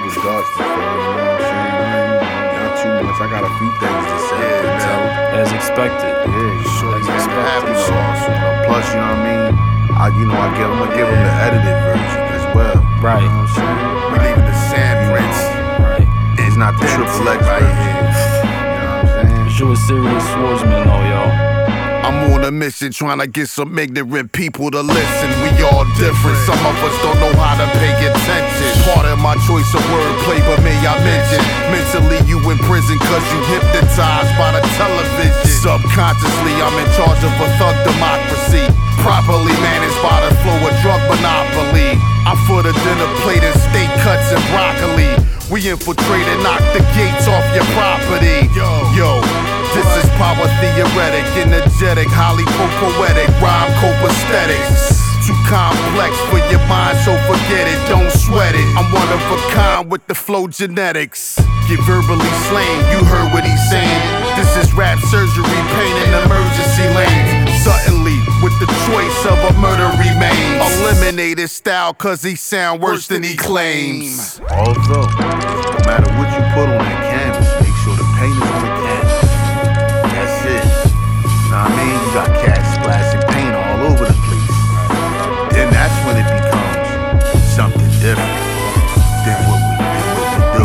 was dusty, so you know what I'm saying? Not too much. I got a few things to say. Yeah, man. As expected. Yeah, Sure, as man, the expected. applesauce. Plus, you know what I mean? I'm gonna give him the edited version as well. Right. You know what I'm saying? We leaving the sandprints. Right. It's not the triple X right version. here. You know what I'm saying? But you a serious swordsman though, yo. I'm on a mission trying to get some ignorant people to listen. We all different, some of us don't know how to pay attention. Part of my choice of wordplay, but may I mention, mentally you in prison cause you hypnotized by the television. Subconsciously I'm in charge of a thug democracy, properly managed by the flow of drug monopoly. I'm for the dinner plate and steak cuts and broccoli. We infiltrate and knock the gates off your property. Yo, this is power theoretic, energetic, highly poetic, rhyme copaesthetics. Too complex for your mind, so forget it, don't sweat it. I'm one of a kind with the flow genetics. Get verbally slain, you heard what he's saying. This is rap surgery, pain in emergency lane. Suddenly, with the choice of a murder remains. Eliminate his style cause he sound worse than he claims. Also, no matter what you put on that canvas, make sure the paint is on the canvas. That's it. You know what I mean? You got cats splashing paint all over the place. Then that's when it becomes something different than what we do. You know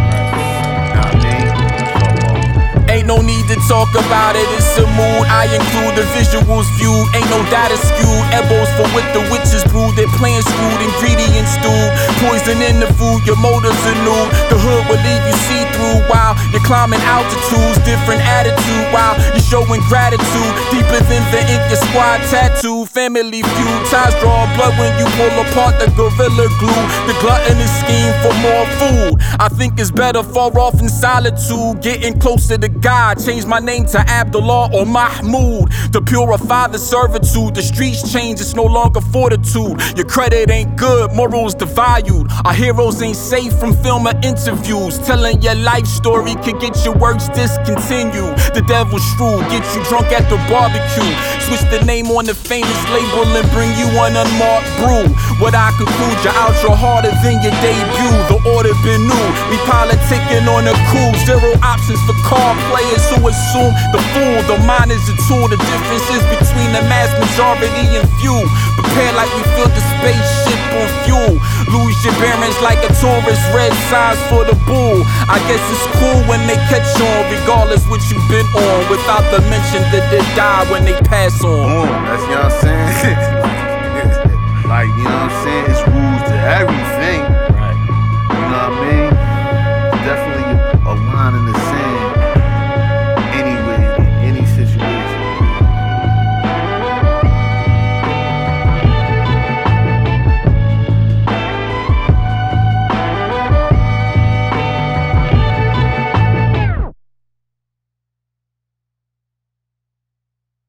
what I mean? Ain't no need to talk about it, it's a mood. I include the visuals viewed, ain't no data skewed. Elbows for what the witches brewed, their plans screwed, ingredients stewed. Poison in the food, your motives are new. The hood will leave you see-through while you're climbing altitudes. Different attitude while you're showing gratitude. Deeper than the ink, your squad tattoo. Family feud, ties draw blood when you pull apart the gorilla glue. The gluttonous scheme for more food. I think it's better far off in solitude, getting closer to God. Change my name to Abdullah or Mahmoud to purify the servitude. The streets change, it's no longer fortitude. Your credit ain't good, morals devalued. Our heroes ain't safe from film or interviews. Telling your life story could get your works discontinued. The devil's shrewd, get you drunk at the barbecue. Switch the name on the famous label and bring you an unmarked brew. What I conclude, you're out, you're harder than your debut. The order been new, we politicking on a cool. Zero options for car players who assume the fool. The mind is a tool, the difference is between the mass majority and few. Prepare like we filled the spaceship on fuel. Lose your bearings like a tourist, red signs for the bull. I guess it's cool when they catch on, regardless what you've been on, without the mention that they die when they pass on. That's, you know what I'm saying? Like, you know what I'm saying? It's rules to everything. Right. You know what I mean? Definitely a line in the